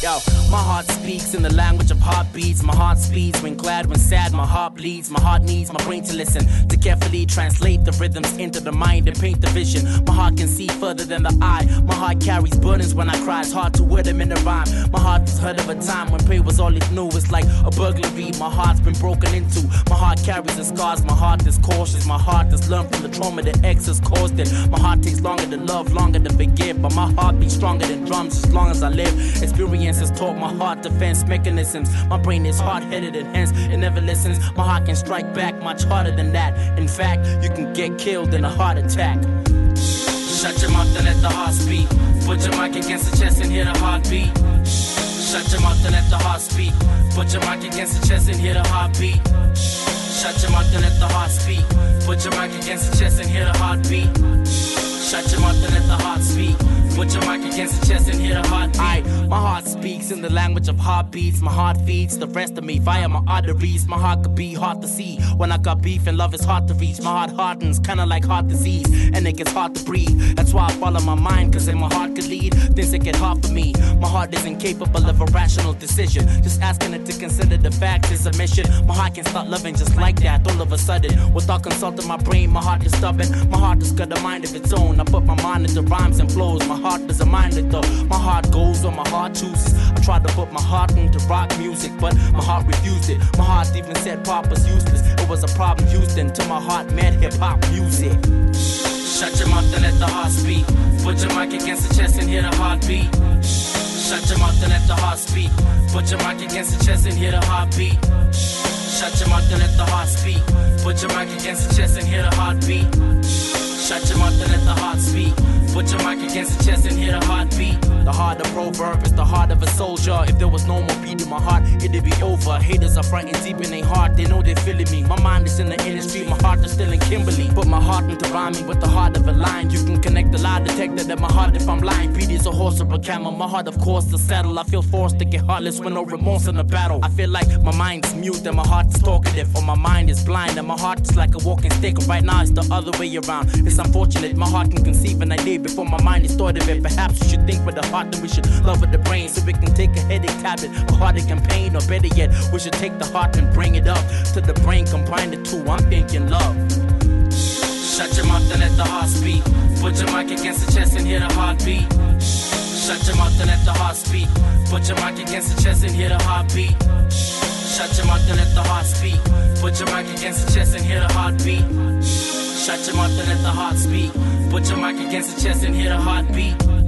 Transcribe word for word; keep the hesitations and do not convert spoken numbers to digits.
Yo, my heart speaks in the language of heartbeats. My heart speeds when glad, when sad, my heart bleeds. My heart needs my brain to listen, to carefully translate the rhythms into the mind and paint the vision. My heart can see further than the eye. My heart carries burdens when I cry. It's hard to wear them in a rhyme. My heart has heard of a time when prayer was all it knew. It's like a burglary. My heart's been broken into. My heart carries the scars. My heart is cautious. My heart has learned from the trauma that X has caused it. My heart takes longer to love, longer to forgive. But my heart beats stronger than drums as long as I live. Experience has taught my heart defense mechanisms. My brain is hard-headed and hence it never listens. My heart can strike back much harder than that. In fact, you can get killed in a heart attack. Shut your mouth and let the heart speak. Put your mic against the chest and hear the heartbeat. Shut your mouth and let the heart speak. Put your mic against the chest and hear the heartbeat. Shut your mouth and let the heart speak. Put your mic against the chest and hear the heartbeat. Shut your mouth and let the heart speak. Put your mic against the chest and hear the heartbeat. Aye, my heart speaks in the language of heartbeats. My heart feeds the rest of me via my arteries. My heart could be hard to see when I got beef and love is hard to reach. My heart hardens, kinda like heart disease, and it gets hard to breathe. That's why I follow my mind, cause then my heart could lead things that get hard for me. My heart isn't capable of a rational decision. Just asking it to consider the fact is a mission. My heart can start loving just like that all of a sudden. Without consulting my brain, my heart is stubborn. My heart has got a mind of its own. I put my mind into rhymes and flows. My heart doesn't mind it though. My heart goes where my heart chooses. I tried to put my heart into rock music, but my heart refused it. My heart even said pop was useless. It was a problem Houston till my heart met hip-hop music. Shut your mouth and let the heart speak. Put your mic against the chest and hear the heartbeat. Shut your mouth and let the heart speak. Put your mic against the chest and hear the heartbeat. Shut your mouth and let the heart speak. Put your mic against the chest and hear the heartbeat. Shut your mouth and let the heart speak. Put your mic against the chest and hear the heartbeat. The heart of proverb is the heart of a soldier. If there was no more beat in my heart, it'd be over. Haters are frightened deep in their heart, they know they're feeling me. My mind is in the industry, my heart is still in Kimberly. Put my heart into rhyming with the heart of a lion. You can connect the lie detector to my heart if I'm lying. Beat is a horse or a camel, my heart of course the saddle. I feel forced to get heartless with no remorse in the battle. I feel like my mind is mute and my heart is talkative, or my mind is blind and my heart is like a walking stick. Right now it's the other way around. It's unfortunate, my heart can conceive an idea before my mind is thought of it. Perhaps we should think with the heart, then we should love with the brain, so we can take a headache tablet, a heartache and pain, or better yet, we should take the heart and bring it up to the brain, combine the two. I'm thinking love. Shut your mouth and let the heart speak. Put your mic against the chest and hear the heartbeat. Shut your mouth and let the heart speak. Put your mic against the chest and hear the heartbeat. Shut your mouth and let the heart speak. Put your mic against the chest and hear the heartbeat. Shut your mouth and let the heart speak. Put your mic against the chest and hear the heartbeat.